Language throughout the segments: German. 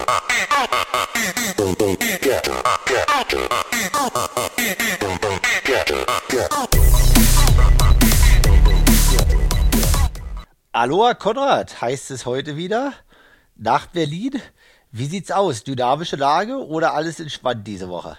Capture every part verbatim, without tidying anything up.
Aloha Konrad, heißt es heute wieder, nach Berlin. Wie sieht's aus? Dynamische Lage oder alles entspannt diese Woche?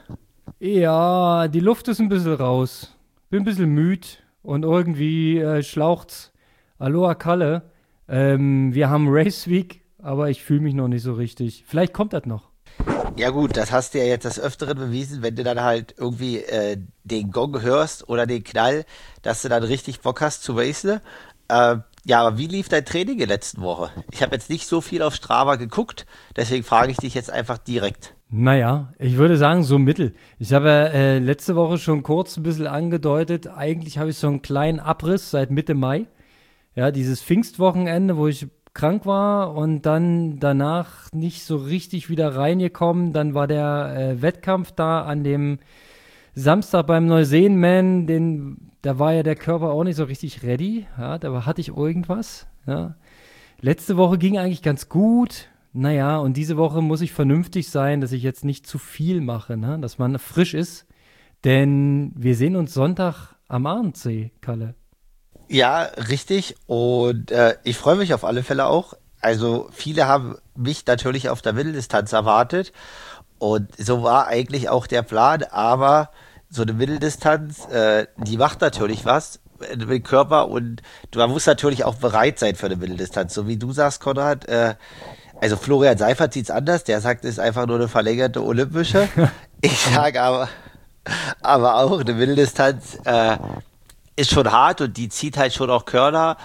Ja, die Luft ist ein bisschen raus. Bin ein bisschen müde und irgendwie äh, schlaucht's. Aloha Kalle. Ähm, wir haben Race Week, aber ich fühle mich noch nicht so richtig. Vielleicht kommt das noch. Ja gut, das hast du ja jetzt des Öfteren bewiesen, wenn du dann halt irgendwie äh, den Gong hörst oder den Knall, dass du dann richtig Bock hast zu racen. Äh, ja, aber wie lief dein Training in der letzten Woche? Ich habe jetzt nicht so viel auf Strava geguckt, deswegen frage ich dich jetzt einfach direkt. Naja, ich würde sagen, so mittel. Ich habe äh, letzte Woche schon kurz ein bisschen angedeutet, eigentlich habe ich so einen kleinen Abriss seit Mitte Mai. Ja, dieses Pfingstwochenende, wo ich krank war und dann danach nicht so richtig wieder reingekommen. Dann war der äh, Wettkampf da an dem Samstag beim Neuseenman, den, da war ja der Körper auch nicht so richtig ready. Ja, da hatte ich irgendwas. Ja. Letzte Woche ging eigentlich ganz gut. Naja, und diese Woche muss ich vernünftig sein, dass ich jetzt nicht zu viel mache, ne? Dass man frisch ist. Denn wir sehen uns Sonntag am Arendsee, Kalle. Ja, richtig. Und äh, ich freue mich auf alle Fälle auch. Also viele haben mich natürlich auf der Mitteldistanz erwartet. Und so war eigentlich auch der Plan. Aber so eine Mitteldistanz, äh, die macht natürlich was mit dem Körper. Und man muss natürlich auch bereit sein für eine Mitteldistanz. So wie du sagst, Konrad. Äh, also Florian Seifert sieht es anders. Der sagt, es ist einfach nur eine verlängerte Olympische. Ich sage aber, aber auch eine Mitteldistanz äh, ist schon hart und die zieht halt schon auch Körner.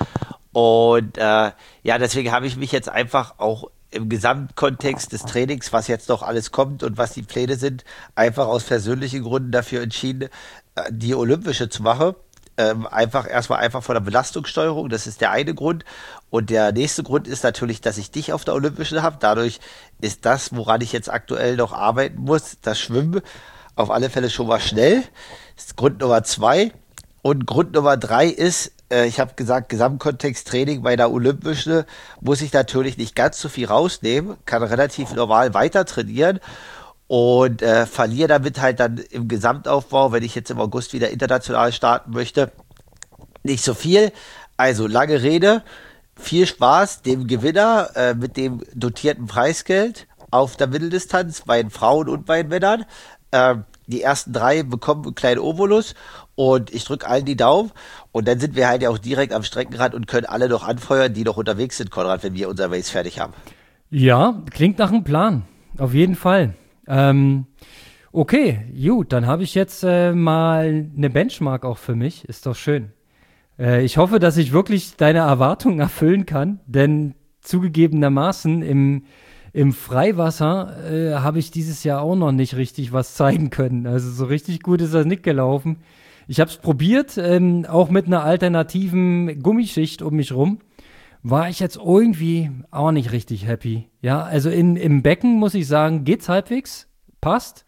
Und äh, ja, deswegen habe ich mich jetzt einfach auch im Gesamtkontext des Trainings, was jetzt noch alles kommt und was die Pläne sind, einfach aus persönlichen Gründen dafür entschieden, äh, die Olympische zu machen. Ähm, einfach erstmal einfach von der Belastungssteuerung, das ist der eine Grund. Und der nächste Grund ist natürlich, dass ich dich auf der Olympischen habe. Dadurch ist das, woran ich jetzt aktuell noch arbeiten muss, das Schwimmen, auf alle Fälle schon mal schnell. Das ist Grund Nummer zwei. Und Grund Nummer drei ist, äh, ich habe gesagt, Gesamtkontext Training bei der Olympischen muss ich natürlich nicht ganz so viel rausnehmen, kann relativ normal weiter trainieren und äh, verliere damit halt dann im Gesamtaufbau, wenn ich jetzt im August wieder international starten möchte, nicht so viel. Also lange Rede, viel Spaß dem Gewinner äh, mit dem dotierten Preisgeld auf der Mitteldistanz bei den Frauen und bei den Männern. Äh, die ersten drei bekommen einen kleinen Obolus und ich drücke allen die Daumen und dann sind wir halt ja auch direkt am Streckenrand und können alle noch anfeuern, die noch unterwegs sind, Konrad, wenn wir unser Race fertig haben. Ja, klingt nach einem Plan. Auf jeden Fall. Ähm, okay, gut, dann habe ich jetzt äh, mal eine Benchmark auch für mich. Ist doch schön. Äh, ich hoffe, dass ich wirklich deine Erwartungen erfüllen kann, denn zugegebenermaßen im Im Freiwasser äh, habe ich dieses Jahr auch noch nicht richtig was zeigen können. Also so richtig gut ist das nicht gelaufen. Ich habe es probiert, ähm, auch mit einer alternativen Gummischicht um mich rum. War ich jetzt irgendwie auch nicht richtig happy. Ja, also in, im Becken muss ich sagen, geht's halbwegs, passt.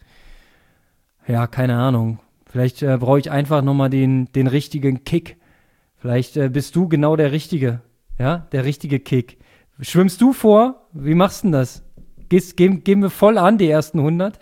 Ja, keine Ahnung. Vielleicht äh, brauche ich einfach nochmal den, den richtigen Kick. Vielleicht äh, bist du genau der Richtige. Ja, der richtige Kick. Schwimmst du vor? Wie machst du denn das? Gehst, gehen, gehen wir voll an, die ersten hundert?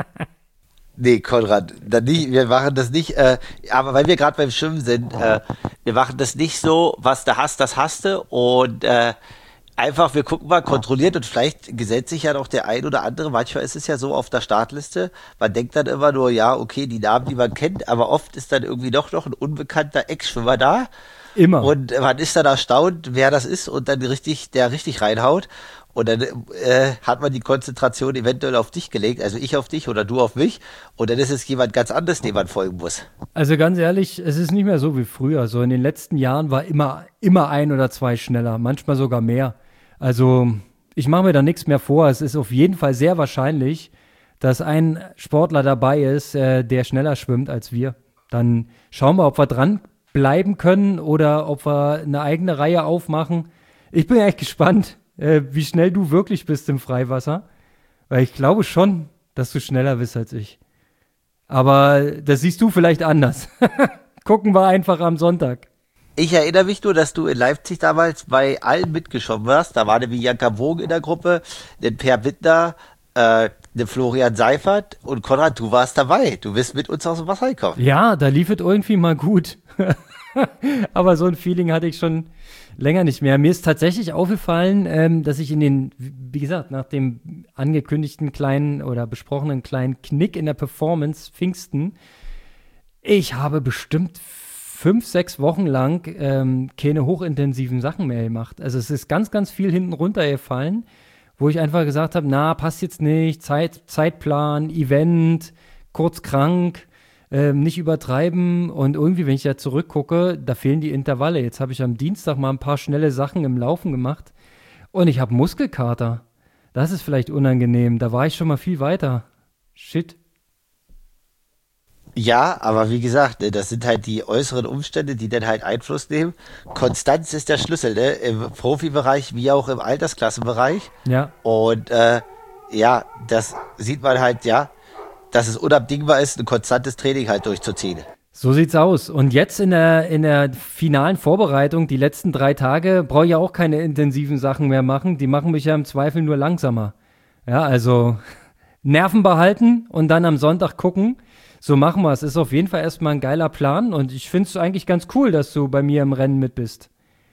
Nee, Konrad, dann nicht, wir machen das nicht, äh, aber weil wir gerade beim Schwimmen sind, äh, wir machen das nicht so, was du hast, das hast du und äh, einfach, wir gucken mal kontrolliert und vielleicht gesellt sich ja noch der ein oder andere, manchmal ist es ja so auf der Startliste, man denkt dann immer nur, ja, okay, die Namen, die man kennt, aber oft ist dann irgendwie doch noch ein unbekannter Ex-Schwimmer da. Immer. Und man ist dann erstaunt, wer das ist und dann richtig, der richtig reinhaut. Und dann äh, hat man die Konzentration eventuell auf dich gelegt, also ich auf dich oder du auf mich. Und dann ist es jemand ganz anderes, dem man folgen muss. Also ganz ehrlich, es ist nicht mehr so wie früher. So in den letzten Jahren war immer, immer ein oder zwei schneller, manchmal sogar mehr. Also ich mache mir da nichts mehr vor. Es ist auf jeden Fall sehr wahrscheinlich, dass ein Sportler dabei ist, äh, der schneller schwimmt als wir. Dann schauen wir, ob wir dran bleiben können oder ob wir eine eigene Reihe aufmachen. Ich bin echt gespannt, äh, wie schnell du wirklich bist im Freiwasser, weil ich glaube schon, dass du schneller bist als ich. Aber das siehst du vielleicht anders. Gucken wir einfach am Sonntag. Ich erinnere mich nur, dass du in Leipzig damals bei allen mitgeschwommen warst. Da war eine Bianca Wogen in der Gruppe, ein Per Wittner, äh, eine Florian Seifert und Konrad, du warst dabei. Du bist mit uns aus dem Wasser gekommen. Ja, da lief es irgendwie mal gut. Aber so ein Feeling hatte ich schon länger nicht mehr. Mir ist tatsächlich aufgefallen, ähm, dass ich in den, wie gesagt, nach dem angekündigten kleinen oder besprochenen kleinen Knick in der Performance Pfingsten, ich habe bestimmt fünf, sechs Wochen lang ähm, keine hochintensiven Sachen mehr gemacht. Also es ist ganz, ganz viel hinten runtergefallen, wo ich einfach gesagt habe, na, passt jetzt nicht, Zeit, Zeitplan, Event, kurz krank, ähm, nicht übertreiben. Und irgendwie, wenn ich da zurückgucke, da fehlen die Intervalle. Jetzt habe ich am Dienstag mal ein paar schnelle Sachen im Laufen gemacht und ich habe Muskelkater. Das ist vielleicht unangenehm. Da war ich schon mal viel weiter. Shit. Ja, aber wie gesagt, ne, das sind halt die äußeren Umstände, die dann halt Einfluss nehmen. Konstanz ist der Schlüssel, ne? Im Profibereich wie auch im Altersklassenbereich. Ja. Und äh, ja, das sieht man halt, ja, dass es unabdingbar ist, ein konstantes Training halt durchzuziehen. So sieht's aus. Und jetzt in der, in der finalen Vorbereitung, die letzten drei Tage, brauche ich ja auch keine intensiven Sachen mehr machen. Die machen mich ja im Zweifel nur langsamer. Ja, also Nerven behalten und dann am Sonntag gucken. So machen wir es. Ist auf jeden Fall erstmal ein geiler Plan und ich finde es eigentlich ganz cool, dass du bei mir im Rennen mit bist.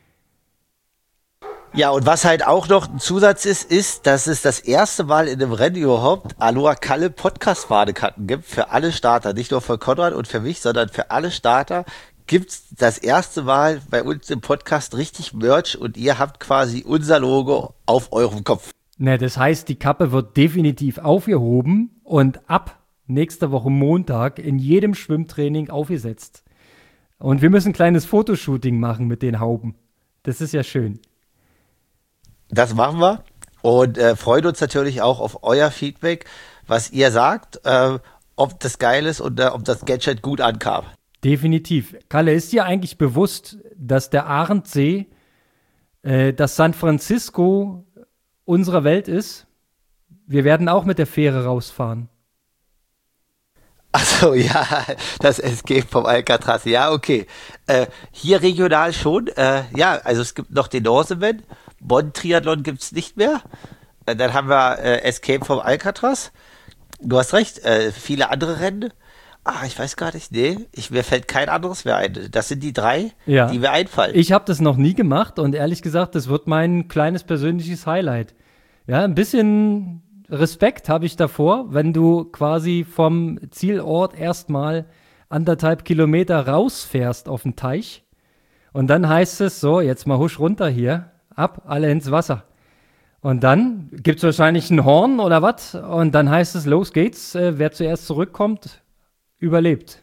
Ja, und was halt auch noch ein Zusatz ist, ist, dass es das erste Mal in einem Rennen überhaupt Aloha Kalle Podcast-Badekarten gibt für alle Starter. Nicht nur für Konrad und für mich, sondern für alle Starter gibt's das erste Mal bei uns im Podcast richtig Merch und ihr habt quasi unser Logo auf eurem Kopf. Ne, das heißt, die Kappe wird definitiv aufgehoben und ab nächste Woche Montag in jedem Schwimmtraining aufgesetzt. Und wir müssen ein kleines Fotoshooting machen mit den Hauben. Das ist ja schön. Das machen wir und äh, freuen uns natürlich auch auf euer Feedback, was ihr sagt, äh, ob das geil ist und äh, ob das Gadget gut ankam. Definitiv. Kalle, ist dir eigentlich bewusst, dass der Arendsee äh, das San Francisco unserer Welt ist? Wir werden auch mit der Fähre rausfahren. Achso, ja, das Escape vom Alcatraz. Ja, okay. Äh, hier regional schon. Äh, ja, also es gibt noch den Norseman. Bonn-Triathlon gibt es nicht mehr. Äh, dann haben wir äh, Escape vom Alcatraz. Du hast recht, äh, viele andere Rennen. Ah, ich weiß gar nicht. Nee, ich, mir fällt kein anderes mehr ein. Das sind die drei, Ja. die mir einfallen. Ich habe das noch nie gemacht und ehrlich gesagt, das wird mein kleines persönliches Highlight. Ja, ein bisschen Respekt habe ich davor, wenn du quasi vom Zielort erstmal anderthalb Kilometer rausfährst auf den Teich und dann heißt es so, jetzt mal husch runter hier, ab, alle ins Wasser. Und dann gibt es wahrscheinlich ein Horn oder was und dann heißt es, los geht's, äh, wer zuerst zurückkommt, überlebt.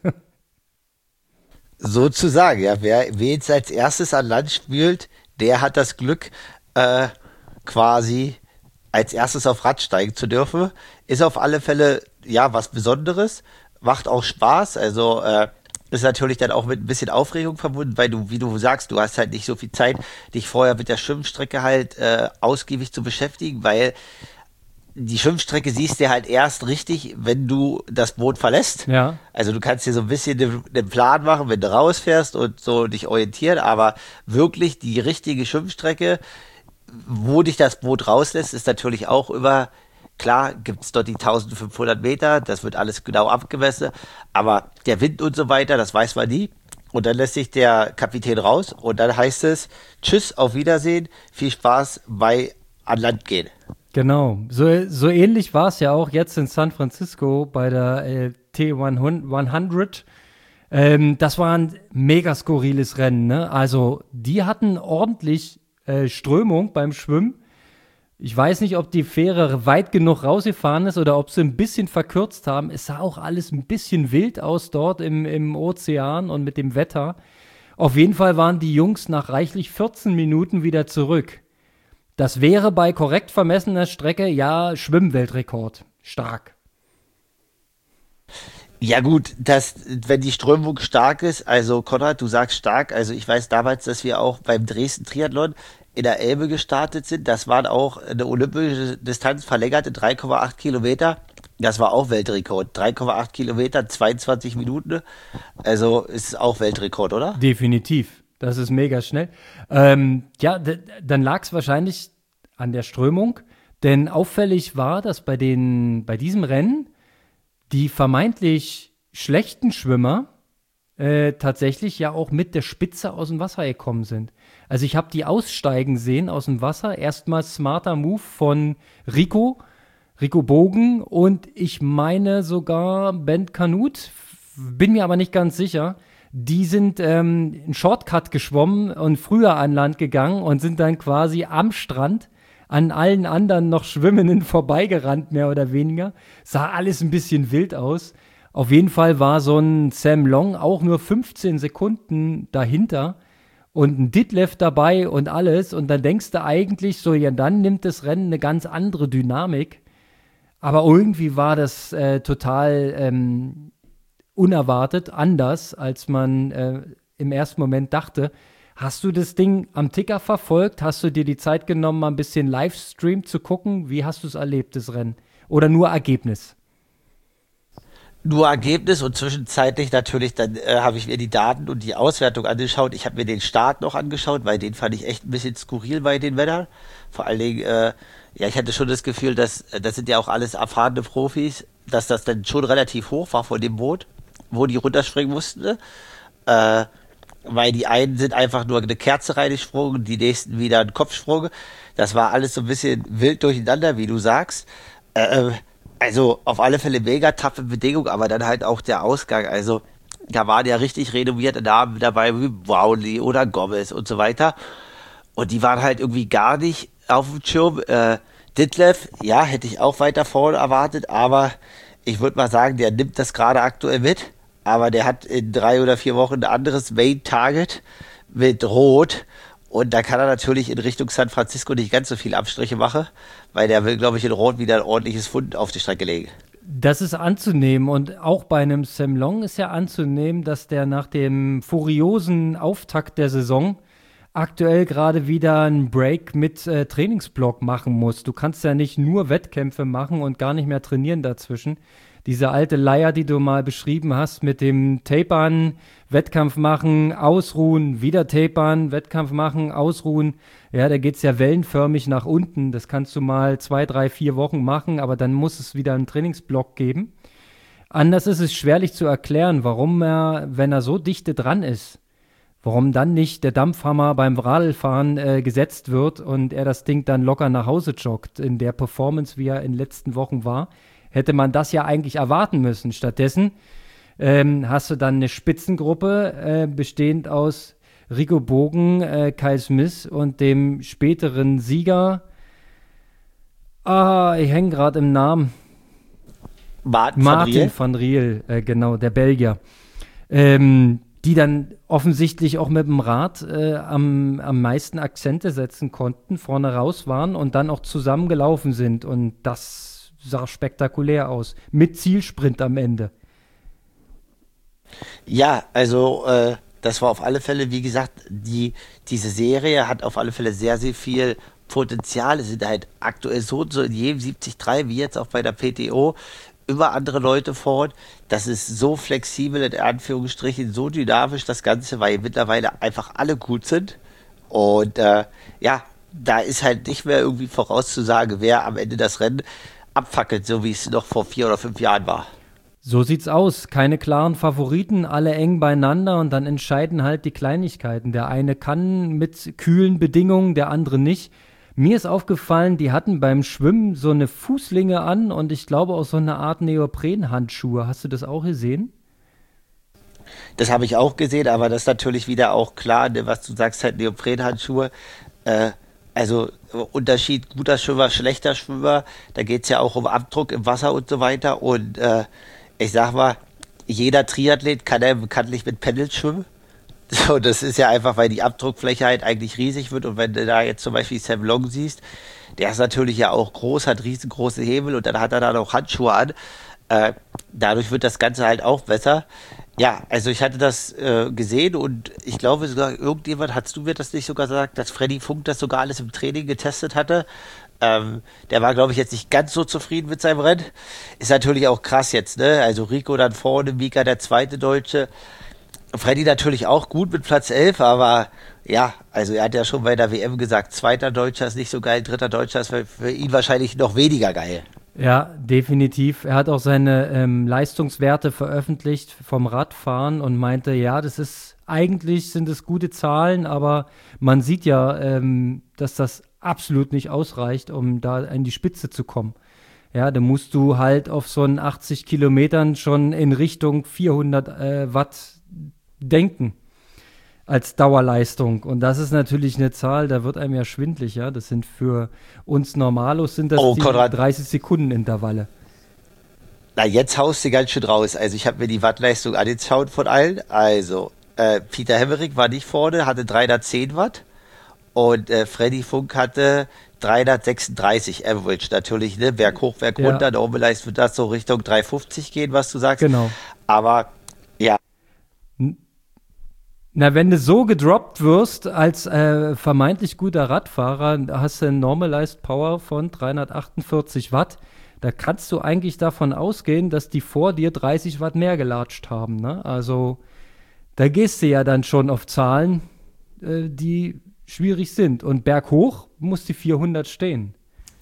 Sozusagen, ja. Wer, wer jetzt als erstes an Land spielt, der hat das Glück, äh, quasi als erstes auf Rad steigen zu dürfen. Ist auf alle Fälle, ja, was Besonderes. Macht auch Spaß. Also, äh, ist natürlich dann auch mit ein bisschen Aufregung verbunden, weil du, wie du sagst, du hast halt nicht so viel Zeit, dich vorher mit der Schwimmstrecke halt äh, ausgiebig zu beschäftigen, weil die Schwimmstrecke siehst du halt erst richtig, wenn du das Boot verlässt. Ja. Also du kannst dir so ein bisschen den, den Plan machen, wenn du rausfährst und so dich orientieren, aber wirklich die richtige Schwimmstrecke, wo dich das Boot rauslässt, ist natürlich auch über, klar gibt's dort die eintausendfünfhundert Meter, das wird alles genau abgemessen, aber der Wind und so weiter, das weiß man nie. Und dann lässt sich der Kapitän raus und dann heißt es, tschüss, auf Wiedersehen, viel Spaß bei an Land gehen. Genau, so, so ähnlich war es ja auch jetzt in San Francisco bei der äh, T hundert. Ähm, das war ein mega skurriles Rennen, ne? Also die hatten ordentlich äh, Strömung beim Schwimmen. Ich weiß nicht, ob die Fähre weit genug rausgefahren ist oder ob sie ein bisschen verkürzt haben. Es sah auch alles ein bisschen wild aus dort im, im Ozean und mit dem Wetter. Auf jeden Fall waren die Jungs nach reichlich vierzehn Minuten wieder zurück. Das wäre bei korrekt vermessener Strecke ja Schwimmweltrekord. Stark. Ja gut, das, wenn die Strömung stark ist, also Konrad, du sagst stark, also ich weiß damals, dass wir auch beim Dresden Triathlon in der Elbe gestartet sind, das waren auch eine olympische Distanz verlängerte drei Komma acht Kilometer, das war auch Weltrekord, drei Komma acht Kilometer, zweiundzwanzig Minuten, also ist auch Weltrekord, oder? Definitiv. Das ist mega schnell. Ähm, ja, d- dann lag es wahrscheinlich an der Strömung, denn auffällig war, dass bei, den, bei diesem Rennen die vermeintlich schlechten Schwimmer äh, tatsächlich ja auch mit der Spitze aus dem Wasser gekommen sind. Also ich habe die aussteigen sehen aus dem Wasser. Erstmal smarter Move von Rico, Rico Bogen und ich meine sogar Ben Kanut, bin mir aber nicht ganz sicher. Die sind ähm, einen Shortcut geschwommen und früher an Land gegangen und sind dann quasi am Strand an allen anderen noch Schwimmenden vorbeigerannt, mehr oder weniger. Sah alles ein bisschen wild aus. Auf jeden Fall war so ein Sam Long auch nur fünfzehn Sekunden dahinter und ein Ditlev dabei und alles. Und dann denkst du eigentlich so, ja, dann nimmt das Rennen eine ganz andere Dynamik. Aber irgendwie war das äh, total ähm, unerwartet, anders, als man äh, im ersten Moment dachte. Hast du das Ding am Ticker verfolgt? Hast du dir die Zeit genommen, mal ein bisschen Livestream zu gucken? Wie hast du es erlebt, das Rennen? Oder nur Ergebnis? Nur Ergebnis und zwischenzeitlich natürlich, dann äh, habe ich mir die Daten und die Auswertung angeschaut. Ich habe mir den Start noch angeschaut, weil den fand ich echt ein bisschen skurril bei den Männern. Vor allen Dingen, äh, ja, ich hatte schon das Gefühl, dass äh, das sind ja auch alles erfahrene Profis, dass das dann schon relativ hoch war von dem Boot, wo die runterspringen mussten. Ne? Äh, weil die einen sind einfach nur eine Kerze reingesprungen, die nächsten wieder einen Kopfsprung. Das war alles so ein bisschen wild durcheinander, wie du sagst. Äh, also auf alle Fälle mega taffe Bedingung, aber dann halt auch der Ausgang. Also da waren ja richtig renommierte Namen dabei, wie Brownlee oder Gomez und so weiter. Und die waren halt irgendwie gar nicht auf dem Schirm. Äh, Ditlev, ja, hätte ich auch weiter vorne erwartet, aber ich würde mal sagen, der nimmt das gerade aktuell mit. Aber der hat in drei oder vier Wochen ein anderes Main-Target mit Rot. Und da kann er natürlich in Richtung San Francisco nicht ganz so viele Abstriche machen, weil der will, glaube ich, in Rot wieder ein ordentliches Fund auf die Strecke legen. Das ist anzunehmen und auch bei einem Sam Long ist ja anzunehmen, dass der nach dem furiosen Auftakt der Saison aktuell gerade wieder einen Break mit äh, Trainingsblock machen muss. Du kannst ja nicht nur Wettkämpfe machen und gar nicht mehr trainieren dazwischen. Diese alte Leier, die du mal beschrieben hast, mit dem Tapern, Wettkampf machen, ausruhen, wieder tapern, Wettkampf machen, ausruhen. Ja, da geht's ja wellenförmig nach unten. Das kannst du mal zwei, drei, vier Wochen machen, aber dann muss es wieder einen Trainingsblock geben. Anders ist es schwerlich zu erklären, warum er, wenn er so dichte dran ist, warum dann nicht der Dampfhammer beim Radlfahren äh, gesetzt wird und er das Ding dann locker nach Hause joggt. In der Performance, wie er in den letzten Wochen war, hätte man das ja eigentlich erwarten müssen. Stattdessen ähm, hast du dann eine Spitzengruppe äh, bestehend aus Rico Bogen, äh, Kyle Smith und dem späteren Sieger. Ah, ich hänge gerade im Namen. Martin, Martin van Riel, äh, genau, der Belgier. Ähm, die dann offensichtlich auch mit dem Rad äh, am, am meisten Akzente setzen konnten, vorne raus waren und dann auch zusammengelaufen sind. Und das sah spektakulär aus. Mit Zielsprint am Ende. Ja, also äh, das war auf alle Fälle, wie gesagt, die, diese Serie hat auf alle Fälle sehr, sehr viel Potenzial. Es sind halt aktuell so und so in jedem siebzig drei, wie jetzt auch bei der P T O, immer andere Leute vor. Das ist so flexibel, in Anführungsstrichen, so dynamisch das Ganze, weil mittlerweile einfach alle gut sind. Und äh, ja, da ist halt nicht mehr irgendwie vorauszusagen, wer am Ende das Rennen abfackelt, so wie es noch vor vier oder fünf Jahren war. So sieht's aus. Keine klaren Favoriten, alle eng beieinander und dann entscheiden halt die Kleinigkeiten. Der eine kann mit kühlen Bedingungen, der andere nicht. Mir ist aufgefallen, die hatten beim Schwimmen so eine Fußlinge an und ich glaube auch so eine Art Neoprenhandschuhe. Hast du das auch gesehen? Das habe ich auch gesehen, aber das ist natürlich wieder auch klar, ne, was du sagst, halt Neoprenhandschuhe. Äh, also Unterschied guter Schwimmer, schlechter Schwimmer. Da geht's ja auch um Abdruck im Wasser und so weiter. Und äh, ich sag mal, jeder Triathlet kann ja bekanntlich mit Pendel schwimmen. So, das ist ja einfach, weil die Abdruckfläche halt eigentlich riesig wird. Und wenn du da jetzt zum Beispiel Sam Long siehst, der ist natürlich ja auch groß, hat riesengroße Hebel und dann hat er da noch Handschuhe an. Äh, dadurch wird das Ganze halt auch besser. Ja, also ich hatte das äh, gesehen und ich glaube sogar irgendjemand, hast du mir das nicht sogar gesagt, dass Freddy Funk das sogar alles im Training getestet hatte. Ähm, der war, glaube ich, jetzt nicht ganz so zufrieden mit seinem Rennen. Ist natürlich auch krass jetzt, ne? Also Rico dann vorne, Mika der zweite Deutsche. Freddy natürlich auch gut mit Platz elf, aber ja, also er hat ja schon bei der W M gesagt, zweiter Deutscher ist nicht so geil, dritter Deutscher ist für, für ihn wahrscheinlich noch weniger geil. Ja, definitiv. Er hat auch seine ähm, Leistungswerte veröffentlicht vom Radfahren und meinte, ja, das ist, eigentlich sind es gute Zahlen, aber man sieht ja, ähm, dass das absolut nicht ausreicht, um da in die Spitze zu kommen. Ja, da musst du halt auf so einen achtzig Kilometern schon in Richtung vierhundert äh, Watt denken als Dauerleistung. Und das ist natürlich eine Zahl, da wird einem ja schwindlig, ja. Das sind für uns Normalos sind das Oh, die Konrad. dreißig Sekunden Intervalle. Na, jetzt haust du ganz schön raus. Also ich habe mir die Wattleistung angeschaut von allen. Also, äh, Peter Hemmerich war nicht vorne, hatte dreihundertzehn Watt. Und äh, Freddy Funk hatte dreihundertsechsunddreißig Average. Natürlich, ne? Berg hoch, Berg Ja. runter. Normalized wird das so Richtung dreihundertfünfzig gehen, was du sagst. Genau. Aber ja, Na, wenn du so gedroppt wirst als äh, vermeintlich guter Radfahrer, hast du eine Normalized Power von dreihundertachtundvierzig Watt. Da kannst du eigentlich davon ausgehen, dass die vor dir dreißig Watt mehr gelatscht haben. Ne? Also da gehst du ja dann schon auf Zahlen, äh, die schwierig sind. Und berghoch muss die vierhundert stehen.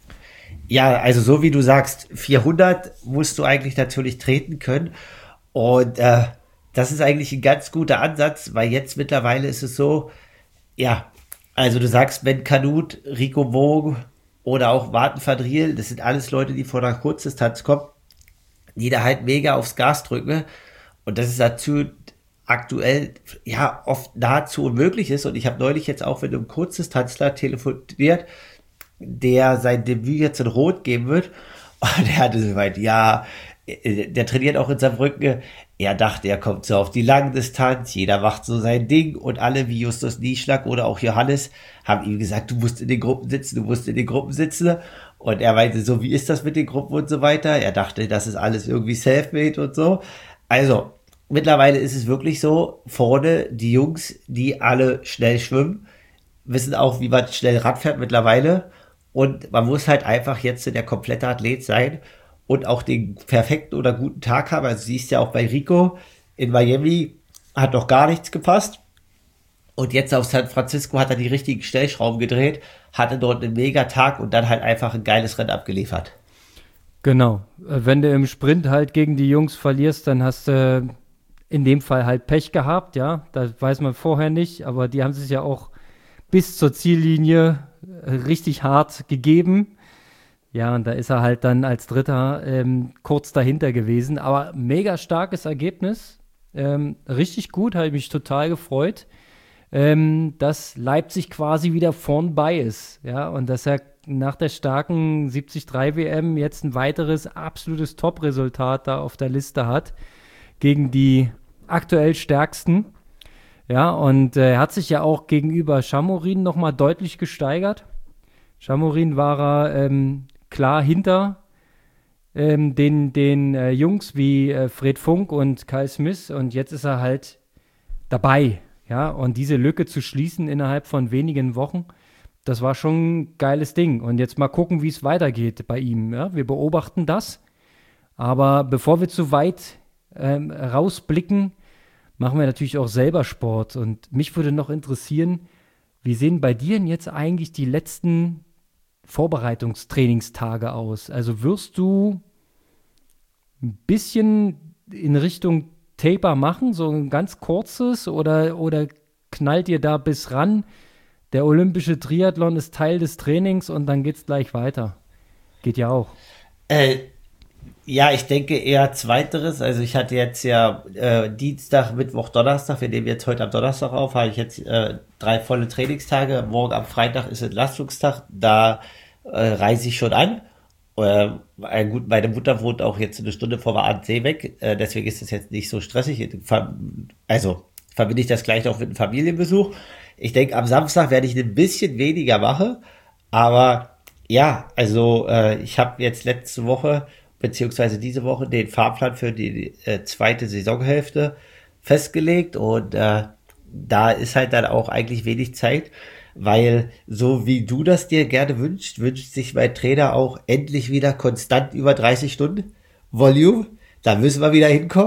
Ja, also so wie du sagst, vierhundert musst du eigentlich natürlich treten können. Und äh, das ist eigentlich ein ganz guter Ansatz, weil jetzt mittlerweile ist es so, ja, also du sagst Ben Kanut, Rico Vogue oder auch Martin van Driel, das sind alles Leute, die von einer Kurzdistanz kommen, die da halt mega aufs Gas drücken. Und das ist dazu aktuell ja oft nahezu unmöglich ist. Und ich habe neulich jetzt auch mit einem Kurzdistanzler telefoniert, der sein Debüt jetzt in Rot geben wird. Und der hatte so weit, ja, der trainiert auch in Saarbrücken. Er dachte, er kommt so auf die Langdistanz, jeder macht so sein Ding und alle wie Justus Nieschlag oder auch Johannes haben ihm gesagt, du musst in den Gruppen sitzen, du musst in den Gruppen sitzen. Und er meinte so, wie ist das mit den Gruppen und so weiter? Er dachte, das ist alles irgendwie self-made und so. Also, mittlerweile ist es wirklich so, vorne die Jungs, die alle schnell schwimmen, wissen auch, wie man schnell Rad fährt mittlerweile. Und man muss halt einfach jetzt der komplette Athlet sein und auch den perfekten oder guten Tag haben. Also siehst ja auch bei Rico in Miami hat noch gar nichts gepasst. Und jetzt auf San Francisco hat er die richtigen Stellschrauben gedreht, hatte dort einen mega Tag und dann halt einfach ein geiles Rennen abgeliefert. Genau. Äh, Wenn du im Sprint halt gegen die Jungs verlierst, dann hast du in dem Fall halt Pech gehabt, ja. Das weiß man vorher nicht, aber die haben sich ja auch bis zur Ziellinie äh, richtig hart gegeben. Ja, und da ist er halt dann als Dritter ähm, kurz dahinter gewesen. Aber mega starkes Ergebnis. Ähm, richtig gut, habe ich mich total gefreut, ähm, dass Leipzig quasi wieder vorn bei ist. Ja, und dass er nach der starken siebzig drei W M jetzt ein weiteres absolutes Top-Resultat da auf der Liste hat gegen die aktuell stärksten. Ja, und äh, er hat sich ja auch gegenüber Chamorin nochmal deutlich gesteigert. Chamorin war er ähm, klar hinter ähm, den, den äh, Jungs wie äh, Fred Funk und Kyle Smith und jetzt ist er halt dabei. Ja, und diese Lücke zu schließen innerhalb von wenigen Wochen, das war schon ein geiles Ding. Und jetzt mal gucken, wie es weitergeht bei ihm. Ja, wir beobachten das. Aber bevor wir zu weit ähm, rausblicken, machen wir natürlich auch selber Sport. Und mich würde noch interessieren, wie sehen bei dir denn jetzt eigentlich die letzten Vorbereitungstrainingstage aus? Also wirst du ein bisschen in Richtung Taper machen, so ein ganz kurzes, oder, oder knallt ihr da bis ran? Der olympische Triathlon ist Teil des Trainings und dann geht's gleich weiter. Geht ja auch. Äh, ja, ich denke eher Zweiteres. Also ich hatte jetzt ja äh, Dienstag, Mittwoch, Donnerstag. Wir nehmen jetzt heute am Donnerstag auf. Habe ich jetzt äh, drei volle Trainingstage. Morgen am Freitag ist Entlastungstag. Da äh, reise ich schon an. Äh, äh, gut, meine Mutter wohnt auch jetzt eine Stunde vom Ahrensee weg. Äh, deswegen ist es jetzt nicht so stressig. Also verbinde ich das gleich noch mit einem Familienbesuch. Ich denke, am Samstag werde ich ein bisschen weniger machen. Aber ja, also äh, ich habe jetzt letzte Woche beziehungsweise diese Woche den Fahrplan für die äh, zweite Saisonhälfte festgelegt und äh, da ist halt dann auch eigentlich wenig Zeit, weil so wie du das dir gerne wünschst, wünscht sich mein Trainer auch endlich wieder konstant über dreißig Stunden Volume. Da müssen wir wieder hinkommen.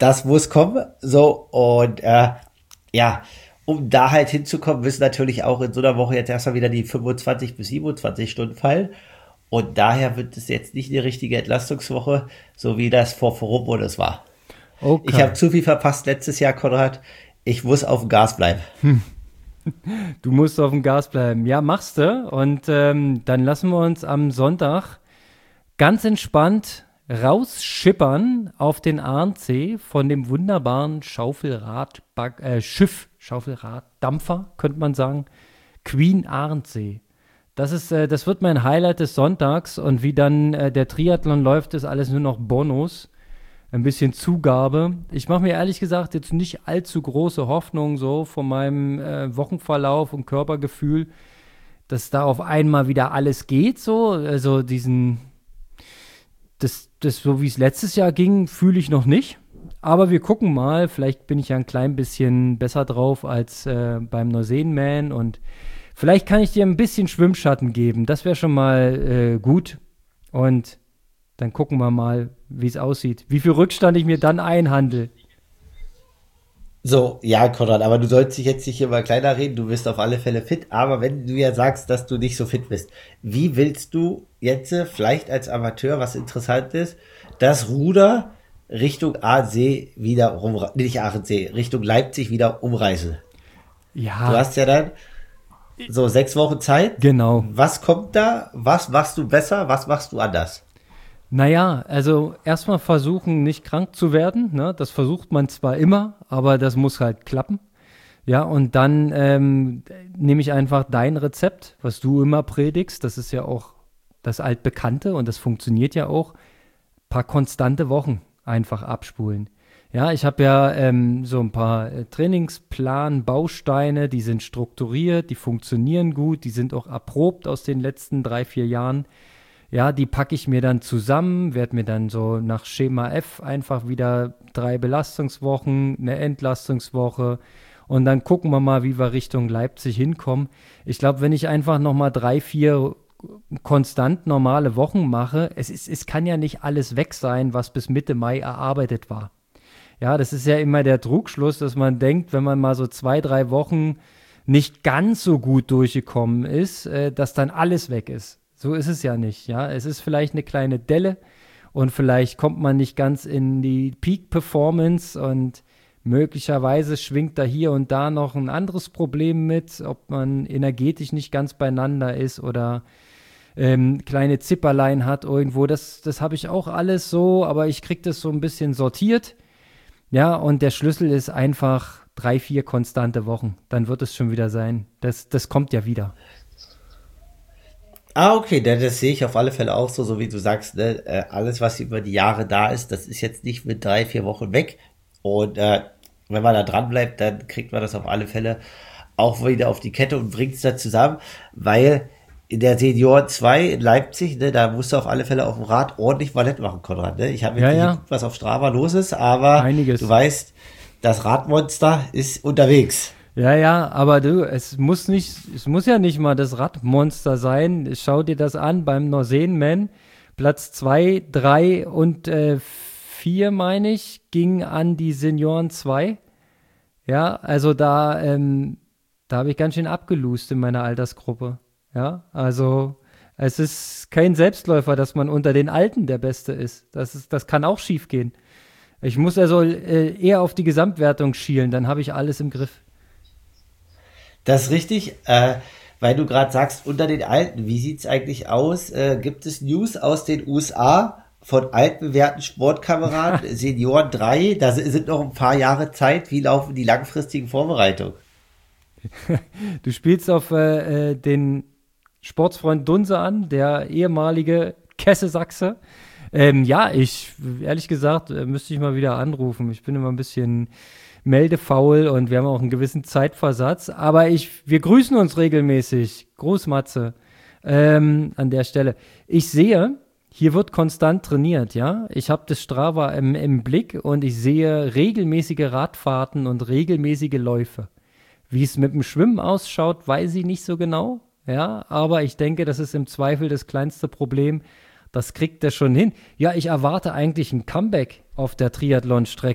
das muss kommen. So, und äh, ja, um da halt hinzukommen, müssen natürlich auch in so einer Woche jetzt erstmal wieder die fünfundzwanzig bis siebenundzwanzig Stunden fallen. Und daher wird es jetzt nicht eine richtige Entlastungswoche, so wie das vor Forum das war. Okay. Ich habe zu viel verpasst letztes Jahr, Konrad. Ich muss auf dem Gas bleiben. Hm. Du musst auf dem Gas bleiben. Ja, machst du. Und ähm, dann lassen wir uns am Sonntag ganz entspannt rausschippern auf den Ahrensee von dem wunderbaren Schaufelrad, äh, Schiff, Schaufelraddampfer, könnte man sagen, Queen Ahrensee. Das ist, äh, das wird mein Highlight des Sonntags, und wie dann äh, der Triathlon läuft, ist alles nur noch Bonus. Ein bisschen Zugabe. Ich mache mir ehrlich gesagt jetzt nicht allzu große Hoffnung so von meinem äh, Wochenverlauf und Körpergefühl, dass da auf einmal wieder alles geht so. Also diesen, das, das so wie es letztes Jahr ging, fühle ich noch nicht. Aber wir gucken mal, vielleicht bin ich ja ein klein bisschen besser drauf als äh, beim Neuseenman, und vielleicht kann ich dir ein bisschen Schwimmschatten geben. Das wäre schon mal äh, gut. Und dann gucken wir mal, wie es aussieht. Wie viel Rückstand ich mir dann einhandle. So, ja, Konrad, aber du sollst dich jetzt nicht hier mal kleiner reden. Du bist auf alle Fälle fit. Aber wenn du ja sagst, dass du nicht so fit bist, wie willst du jetzt vielleicht als Amateur, was interessant ist, das Ruder Richtung Ahrensee wieder rum, nicht Ahrensee, Richtung Leipzig wieder umreißen? Ja. Du hast ja dann so sechs Wochen Zeit. Genau. Was kommt da? Was machst du besser? Was machst du anders? Naja, also erstmal versuchen, nicht krank zu werden. Ne? Das versucht man zwar immer, aber das muss halt klappen. Ja, und dann ähm, nehme ich einfach dein Rezept, was du immer predigst. Das ist ja auch das Altbekannte, und das funktioniert ja auch. Ein paar konstante Wochen einfach abspulen. Ja, ich habe ja ähm, so ein paar äh, Trainingsplan, Bausteine, die sind strukturiert, die funktionieren gut, die sind auch erprobt aus den letzten drei, vier Jahren. Ja, die packe ich mir dann zusammen, werde mir dann so nach Schema F einfach wieder drei Belastungswochen, eine Entlastungswoche, und dann gucken wir mal, wie wir Richtung Leipzig hinkommen. Ich glaube, wenn ich einfach nochmal drei, vier konstant normale Wochen mache, es, ist, es kann ja nicht alles weg sein, was bis Mitte Mai erarbeitet war. Ja, das ist ja immer der Trugschluss, dass man denkt, wenn man mal so zwei, drei Wochen nicht ganz so gut durchgekommen ist, äh, dass dann alles weg ist. So ist es ja nicht, ja. Es ist vielleicht eine kleine Delle, und vielleicht kommt man nicht ganz in die Peak-Performance, und möglicherweise schwingt da hier und da noch ein anderes Problem mit, ob man energetisch nicht ganz beieinander ist oder ähm, kleine Zipperlein hat irgendwo. Das, das habe ich auch alles so, aber ich kriege das so ein bisschen sortiert. Ja, und der Schlüssel ist einfach drei, vier konstante Wochen. Dann wird es schon wieder sein. Das, das kommt ja wieder. Ah, okay, das, das sehe ich auf alle Fälle auch so, so wie du sagst, ne? äh, alles, was über die Jahre da ist, das ist jetzt nicht mit drei, vier Wochen weg, und äh, wenn man da dran bleibt, dann kriegt man das auf alle Fälle auch wieder auf die Kette und bringt es da zusammen, weil in der Senioren zwei in Leipzig, ne, da musst du auf alle Fälle auf dem Rad ordentlich Ballett machen, Konrad, ne? Ich habe jetzt ja, nicht ja. geguckt, was auf Strava los ist, aber Einiges. Du weißt, das Radmonster ist unterwegs. Ja, ja, aber du, es muss nicht, es muss ja nicht mal das Radmonster sein. Schau dir das an beim Neuseenman. Platz zwei, drei und äh, vier, meine ich, ging an die Senioren zwei. Ja, also da, ähm, da habe ich ganz schön abgelust in meiner Altersgruppe. Ja, also es ist kein Selbstläufer, dass man unter den Alten der Beste ist. Das ist, das kann auch schief gehen. Ich muss also äh, eher auf die Gesamtwertung schielen, dann habe ich alles im Griff. Das ist richtig, äh, weil du gerade sagst, unter den Alten, wie sieht's eigentlich aus? Äh, gibt es News aus den U S A von altbewährten Sportkameraden, Senioren drei? Da sind noch ein paar Jahre Zeit. Wie laufen die langfristigen Vorbereitungen? Du spielst auf äh, den Sportsfreund Dunse an, der ehemalige Kesse-Sachse. Ähm, ja, ich, ehrlich gesagt, müsste ich mal wieder anrufen. Ich bin immer ein bisschen meldefaul, und wir haben auch einen gewissen Zeitversatz. Aber ich, wir grüßen uns regelmäßig. Gruß, Matze, ähm, an der Stelle. Ich sehe, hier wird konstant trainiert, ja. Ich habe das Strava im, im Blick, und ich sehe regelmäßige Radfahrten und regelmäßige Läufe. Wie es mit dem Schwimmen ausschaut, weiß ich nicht so genau. Ja, aber ich denke, das ist im Zweifel das kleinste Problem. Das kriegt er schon hin. Ja, ich erwarte eigentlich ein Comeback auf der Triathlon-Strecke.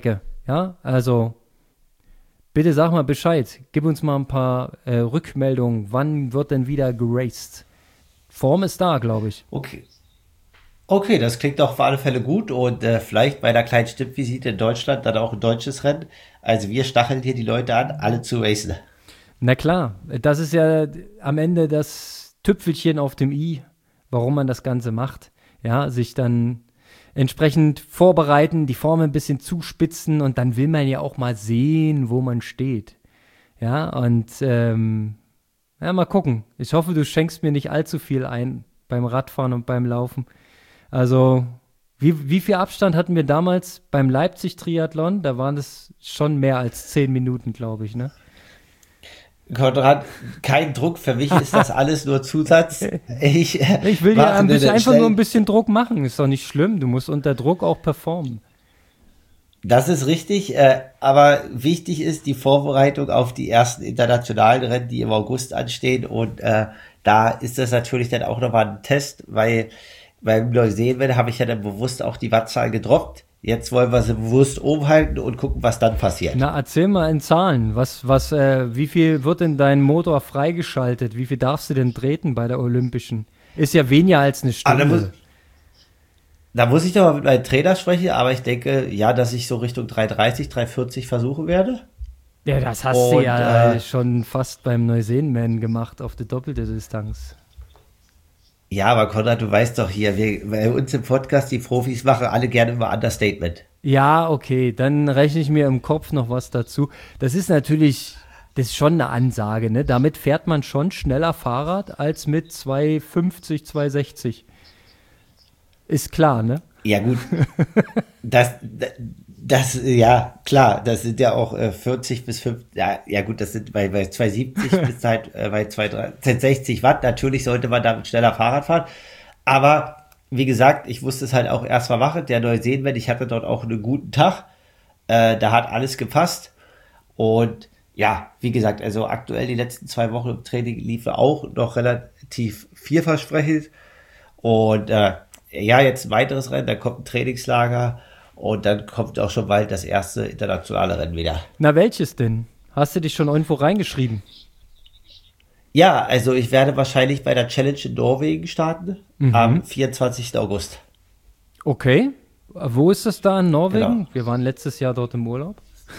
Ja, also bitte sag mal Bescheid. Gib uns mal ein paar äh, Rückmeldungen. Wann wird denn wieder geraced? Form ist da, glaube ich. Okay. Okay, das klingt doch auf alle Fälle gut und äh, vielleicht bei einer kleinen Stippvisite in Deutschland dann auch ein deutsches Rennen. Also wir stacheln hier die Leute an, alle zu racen. Na klar, das ist ja am Ende das Tüpfelchen auf dem i, warum man das Ganze macht. Ja, sich dann entsprechend vorbereiten, die Form ein bisschen zuspitzen und dann will man ja auch mal sehen, wo man steht. Ja, und ähm, ja, mal gucken. Ich hoffe, du schenkst mir nicht allzu viel ein beim Radfahren und beim Laufen. Also, wie, wie viel Abstand hatten wir damals beim Leipzig-Triathlon? Da waren es schon mehr als zehn Minuten, glaube ich, ne? Konrad, kein Druck, für mich ist das alles nur Zusatz. Ich, äh, Ich will ja ein mache bisschen, eine einfach schnell- nur ein bisschen Druck machen. Ist doch nicht schlimm. Du musst unter Druck auch performen. Das ist richtig, äh, aber wichtig ist die Vorbereitung auf die ersten internationalen Rennen, die im August anstehen und äh, da ist das natürlich dann auch nochmal ein Test, weil beim Neuseeland habe ich ja dann bewusst auch die Wattzahl gedroppt. Jetzt wollen wir sie bewusst oben halten und gucken, was dann passiert. Na, erzähl mal in Zahlen. Was, was, äh, wie viel wird denn dein Motor freigeschaltet? Wie viel darfst du denn treten bei der Olympischen? Ist ja weniger als eine Ah, da, muss, Stunde. da muss ich doch mal mit meinem Trainer sprechen, aber ich denke, ja, dass ich so Richtung drei dreißig, drei vierzig versuchen werde. Ja, das hast du Und, ja äh, schon fast beim Neuseeland gemacht auf der doppelte Distanz. Ja, aber Konrad, du weißt doch hier, wir, bei uns im Podcast, die Profis machen alle gerne immer Understatement. Ja, okay, dann rechne ich mir im Kopf noch was dazu. Das ist natürlich, das ist schon eine Ansage, ne? Damit fährt man schon schneller Fahrrad als mit zwei fünfzig, zwei sechzig. Ist klar, ne? Ja, gut. Das, das, ja, klar, das sind ja auch äh, vierzig bis fünf, ja, ja gut, das sind bei, bei zwei siebzig bis halt, äh, bei zwei sechzig Watt. Natürlich sollte man damit schneller Fahrrad fahren. Aber wie gesagt, ich wusste es halt auch erst mal machen. Der Neuseeland, ich hatte dort auch einen guten Tag. Äh, da hat alles gepasst. Und ja, wie gesagt, also aktuell die letzten zwei Wochen im Training liefen auch noch relativ vielversprechend. Und äh, ja, jetzt ein weiteres Rennen, dann kommt ein Trainingslager und dann kommt auch schon bald das erste internationale Rennen wieder. Na, welches denn? Hast du dich schon irgendwo reingeschrieben? Ja, also ich werde wahrscheinlich bei der Challenge in Norwegen starten Mhm. am vierundzwanzigsten August. Okay. Wo ist das da in Norwegen? Genau. Wir waren letztes Jahr dort im Urlaub.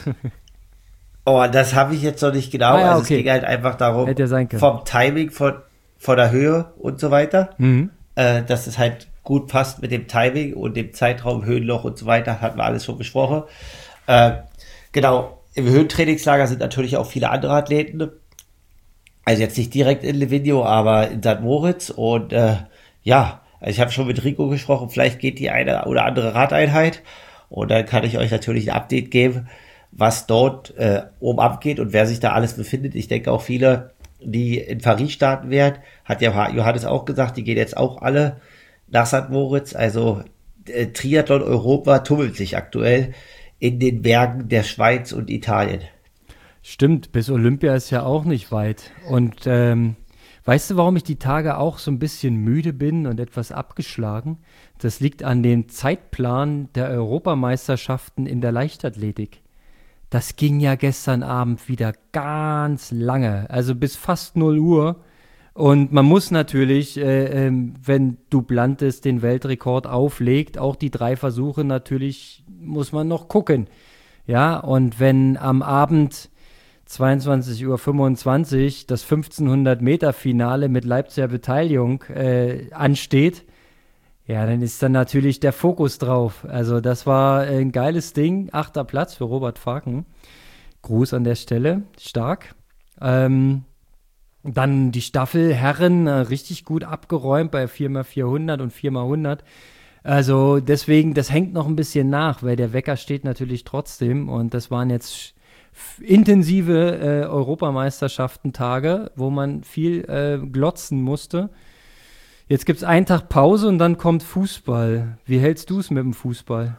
Oh, das habe ich jetzt noch nicht genau. Ah ja, also okay. es ging halt einfach darum, Hätte ja sein können. vom Timing, von, von der Höhe und so weiter, Mhm. äh, dass es halt gut passt mit dem Timing und dem Zeitraum, Höhenloch und so weiter, hatten wir alles schon besprochen. Äh, genau, im Höhentrainingslager sind natürlich auch viele andere Athleten. Also jetzt nicht direkt in Livigno, aber in Sankt Moritz. Und äh, ja, also ich habe schon mit Rico gesprochen, vielleicht geht die eine oder andere Radeinheit. Und dann kann ich euch natürlich ein Update geben, was dort äh, oben abgeht und wer sich da alles befindet. Ich denke auch viele, die in Paris starten werden, hat ja Johannes auch gesagt, die gehen jetzt auch alle nach Sankt Moritz. Also äh, Triathlon Europa tummelt sich aktuell in den Bergen der Schweiz und Italien. Stimmt, bis Olympia ist ja auch nicht weit. Und ähm, weißt du, warum ich die Tage auch so ein bisschen müde bin und etwas abgeschlagen? Das liegt an dem Zeitplan der Europameisterschaften in der Leichtathletik. Das ging ja gestern Abend wieder ganz lange, also bis fast null Uhr. Und man muss natürlich, äh, ähm, wenn Duplantis den Weltrekord auflegt, auch die drei Versuche natürlich, muss man noch gucken. Ja, und wenn am Abend zweiundzwanzig Uhr fünfundzwanzig das fünfzehnhundert Meter Finale mit Leipziger Beteiligung äh, ansteht, ja, dann ist dann natürlich der Fokus drauf. Also das war ein geiles Ding, achter Platz für Robert Faken. Gruß an der Stelle, stark. Ähm, dann die Staffel Herren äh, richtig gut abgeräumt bei vier mal vierhundert und vier mal hundert. Also deswegen, das hängt noch ein bisschen nach, weil der Wecker steht natürlich trotzdem und das waren jetzt intensive äh, Europameisterschaften-Tage, wo man viel äh, glotzen musste. Jetzt gibt es einen Tag Pause und dann kommt Fußball. Wie hältst du es mit dem Fußball?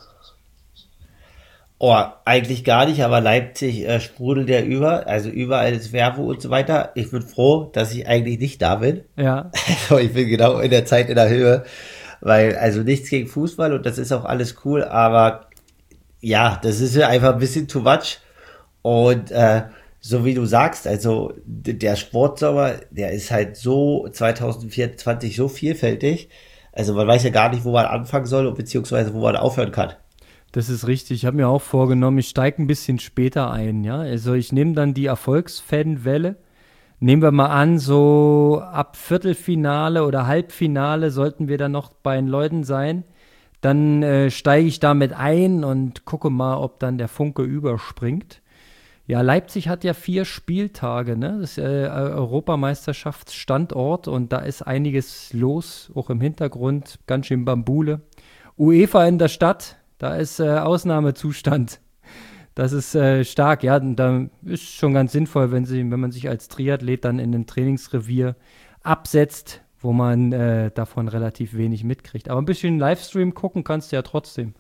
Oh, eigentlich gar nicht, aber Leipzig äh, sprudelt ja über, also überall ist Werbung und so weiter. Ich bin froh, dass ich eigentlich nicht da bin. Ja. Also ich bin genau in der Zeit in der Höhe, weil also nichts gegen Fußball und das ist auch alles cool, aber ja, das ist ja einfach ein bisschen too much. Und äh, so wie du sagst, also d- der Sportsommer, der ist halt so zwanzig vierundzwanzig so vielfältig. Also man weiß ja gar nicht, wo man anfangen soll und beziehungsweise wo man aufhören kann. Das ist richtig. Ich habe mir auch vorgenommen, ich steige ein bisschen später ein, ja. Also ich nehme dann die Erfolgsfanwelle. Nehmen wir mal an, so ab Viertelfinale oder Halbfinale sollten wir dann noch bei den Leuten sein. Dann äh, steige ich damit ein und gucke mal, ob dann der Funke überspringt. Ja, Leipzig hat ja vier Spieltage, ne? Das ist äh, Europameisterschaftsstandort und da ist einiges los, auch im Hintergrund, ganz schön Bambule. UEFA in der Stadt, da ist äh, Ausnahmezustand. Das ist äh, stark, ja, und da ist schon ganz sinnvoll, wenn, sie, wenn man sich als Triathlet dann in einem Trainingsrevier absetzt, wo man äh, davon relativ wenig mitkriegt. Aber ein bisschen Livestream gucken kannst du ja trotzdem.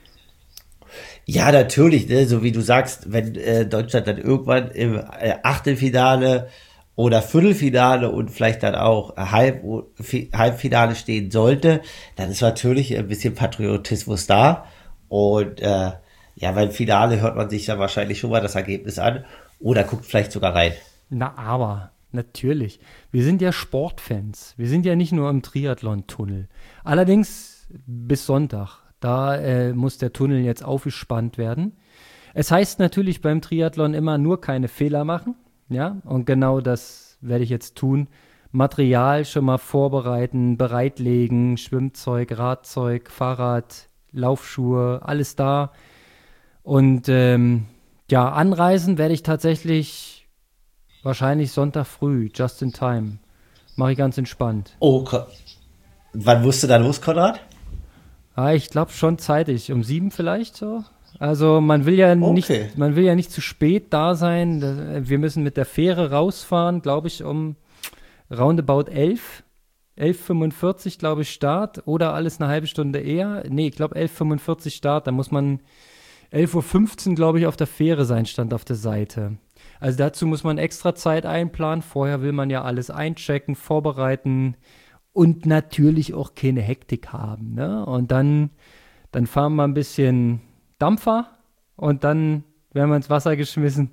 Ja, natürlich, ne? So wie du sagst, wenn äh, Deutschland dann irgendwann im äh, Achtelfinale oder Viertelfinale und vielleicht dann auch Halb Fi- Halbfinale stehen sollte, dann ist natürlich ein bisschen Patriotismus da. Und äh, ja, beim Finale hört man sich dann wahrscheinlich schon mal das Ergebnis an oder guckt vielleicht sogar rein. Na, aber, natürlich. Wir sind ja Sportfans. Wir sind ja nicht nur im Triathlon-Tunnel. Allerdings bis Sonntag. Da äh, muss der Tunnel jetzt aufgespannt werden. Es heißt natürlich beim Triathlon immer nur keine Fehler machen. Ja, und genau das werde ich jetzt tun. Material schon mal vorbereiten, bereitlegen, Schwimmzeug, Radzeug, Fahrrad, Laufschuhe, alles da. Und ähm, ja, anreisen werde ich tatsächlich wahrscheinlich Sonntag früh, just in time. Mache ich ganz entspannt. Oh, Ko- wann musst du da los, Konrad? Ah, ich glaube schon zeitig, um sieben vielleicht so. Also man will ja nicht, Okay. man will ja nicht zu spät da sein. Das- Wir müssen mit der Fähre rausfahren, glaube ich, um roundabout elf. elf Uhr fünfundvierzig, glaube ich, Start. Oder alles eine halbe Stunde eher. Nee, ich glaube elf Uhr fünfundvierzig Start. Da muss man elf Uhr fünfzehn, glaube ich, auf der Fähre sein, stand auf der Seite. Also dazu muss man extra Zeit einplanen. Vorher will man ja alles einchecken, vorbereiten und natürlich auch keine Hektik haben. Ne? Und dann, dann fahren wir ein bisschen Dampfer und dann werden wir ins Wasser geschmissen.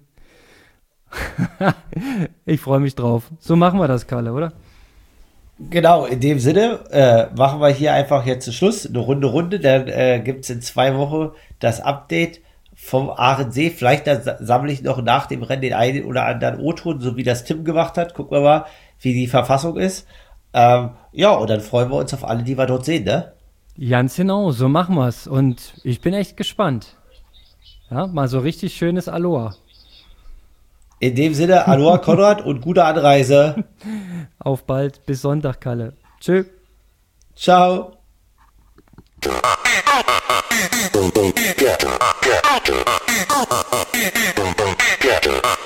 Ich freue mich drauf. So machen wir das, Kalle, oder? Genau, in dem Sinne äh, machen wir hier einfach jetzt Schluss, eine Runde Runde, dann äh, gibt es in zwei Wochen das Update vom Aachensee. Vielleicht dann sa- sammle ich noch nach dem Rennen den einen oder anderen O-Ton, so wie das Tim gemacht hat. Gucken wir mal, wie die Verfassung ist. Ähm, ja, und dann freuen wir uns auf alle, die wir dort sehen, ne? Ganz genau, so machen wir es. Und ich bin echt gespannt. Ja, mal so richtig schönes Aloha. In dem Sinne, Aloha Konrad und gute Anreise. Auf bald, bis Sonntag, Kalle. Tschö. Ciao. Boom boom, get, get, get, boom boom, get, boom boom, get.